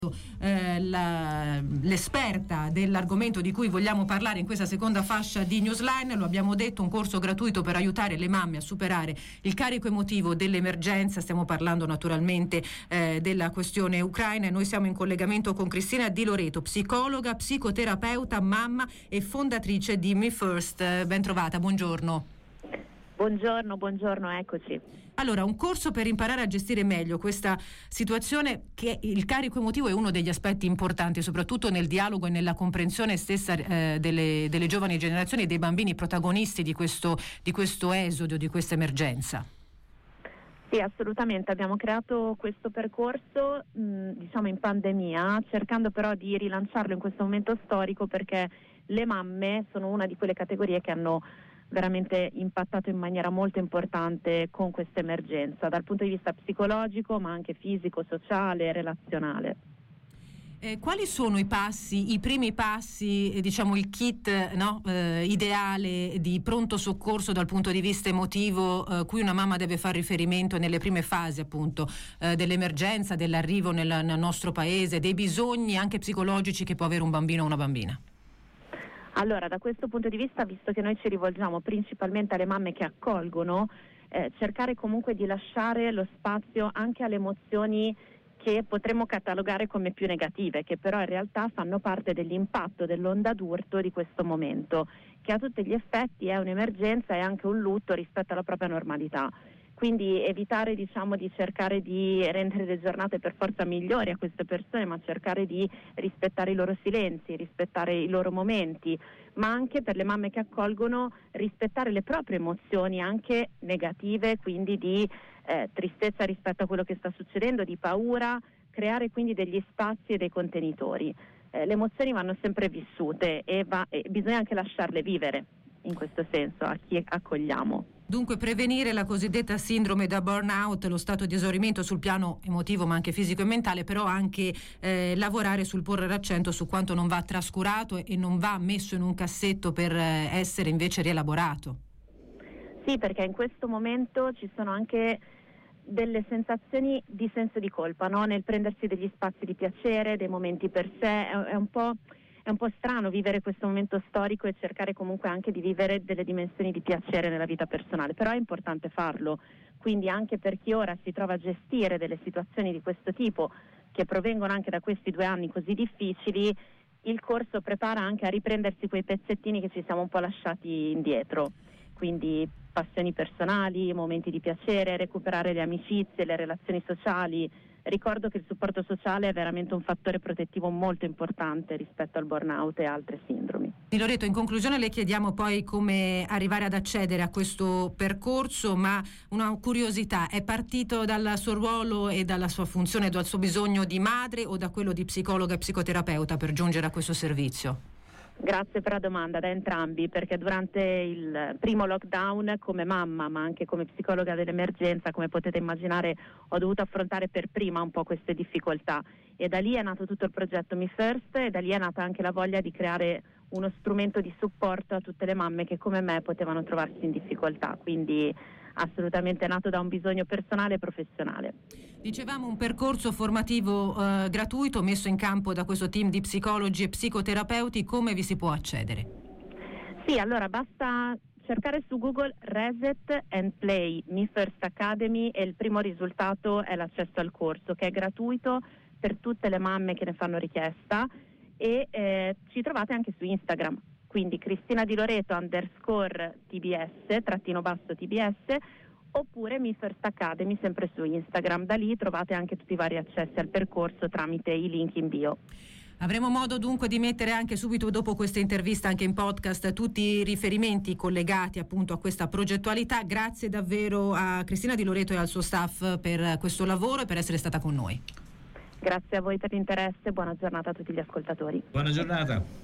L'esperta dell'argomento di cui vogliamo parlare in questa seconda fascia di Newsline. Lo abbiamo detto, un corso gratuito per aiutare le mamme a superare il carico emotivo dell'emergenza. Stiamo parlando naturalmente della questione ucraina, e noi siamo in collegamento con Cristina Di Loreto, psicologa, psicoterapeuta, mamma e fondatrice di Me First. Ben trovata, buongiorno. Buongiorno, eccoci. Allora, un corso per imparare a gestire meglio questa situazione, che il carico emotivo è uno degli aspetti importanti, soprattutto nel dialogo e nella comprensione stessa delle giovani generazioni e dei bambini protagonisti di questo esodo, di questa emergenza. Sì, assolutamente. Abbiamo creato questo percorso, in pandemia, cercando però di rilanciarlo in questo momento storico, perché le mamme sono una di quelle categorie che hanno veramente impattato in maniera molto importante con questa emergenza, dal punto di vista psicologico, ma anche fisico, sociale, relazionale. Quali sono i primi passi, il kit ideale di pronto soccorso dal punto di vista emotivo, cui una mamma deve fare riferimento nelle prime fasi appunto dell'emergenza, dell'arrivo nel nostro paese, dei bisogni anche psicologici che può avere un bambino o una bambina? Allora, da questo punto di vista, visto che noi ci rivolgiamo principalmente alle mamme che accolgono, cercare comunque di lasciare lo spazio anche alle emozioni che potremmo catalogare come più negative, che però in realtà fanno parte dell'impatto dell'onda d'urto di questo momento, che a tutti gli effetti è un'emergenza e anche un lutto rispetto alla propria normalità. Quindi evitare di cercare di rendere le giornate per forza migliori a queste persone, ma cercare di rispettare i loro silenzi, rispettare i loro momenti, ma anche per le mamme che accolgono rispettare le proprie emozioni anche negative, quindi di tristezza rispetto a quello che sta succedendo, di paura, creare quindi degli spazi e dei contenitori. Le emozioni vanno sempre vissute e bisogna anche lasciarle vivere, in questo senso, a chi accogliamo. Dunque prevenire la cosiddetta sindrome da burnout, lo stato di esaurimento sul piano emotivo ma anche fisico e mentale, però anche lavorare sul porre l'accento su quanto non va trascurato e non va messo in un cassetto per essere invece rielaborato. Sì, perché in questo momento ci sono anche delle sensazioni di senso di colpa, no? Nel prendersi degli spazi di piacere, dei momenti per sé. È un po' strano vivere questo momento storico e cercare comunque anche di vivere delle dimensioni di piacere nella vita personale, però è importante farlo, quindi anche per chi ora si trova a gestire delle situazioni di questo tipo, che provengono anche da questi 2 anni così difficili, il corso prepara anche a riprendersi quei pezzettini che ci siamo un po' lasciati indietro, quindi passioni personali, momenti di piacere, recuperare le amicizie, le relazioni sociali. Ricordo che il supporto sociale è veramente un fattore protettivo molto importante rispetto al burnout e altre sindromi. Di Loreto, in conclusione le chiediamo poi come arrivare ad accedere a questo percorso, ma una curiosità: è partito dal suo ruolo e dalla sua funzione, dal suo bisogno di madre o da quello di psicologa e psicoterapeuta per giungere a questo servizio? Grazie per la domanda, da entrambi, perché durante il primo lockdown come mamma, ma anche come psicologa dell'emergenza, come potete immaginare, ho dovuto affrontare per prima un po' queste difficoltà, e da lì è nato tutto il progetto Me First, e da lì è nata anche la voglia di creare uno strumento di supporto a tutte le mamme che come me potevano trovarsi in difficoltà, quindi assolutamente nato da un bisogno personale e professionale. Dicevamo un percorso formativo gratuito messo in campo da questo team di psicologi e psicoterapeuti. Come vi si può accedere? Sì, allora basta cercare su Google Reset and Play Me First Academy e il primo risultato è l'accesso al corso, che è gratuito per tutte le mamme che ne fanno richiesta, e ci trovate anche su Instagram, quindi Cristina Di Loreto _TBS _TBS, oppure Me First Academy sempre su Instagram. Da lì trovate anche tutti i vari accessi al percorso tramite i link in bio. Avremo modo dunque di mettere anche subito dopo questa intervista anche in podcast tutti i riferimenti collegati appunto a questa progettualità. Grazie davvero a Cristina Di Loreto e al suo staff per questo lavoro e per essere stata con noi. Grazie a voi per l'interesse, buona giornata a tutti gli ascoltatori. Buona giornata.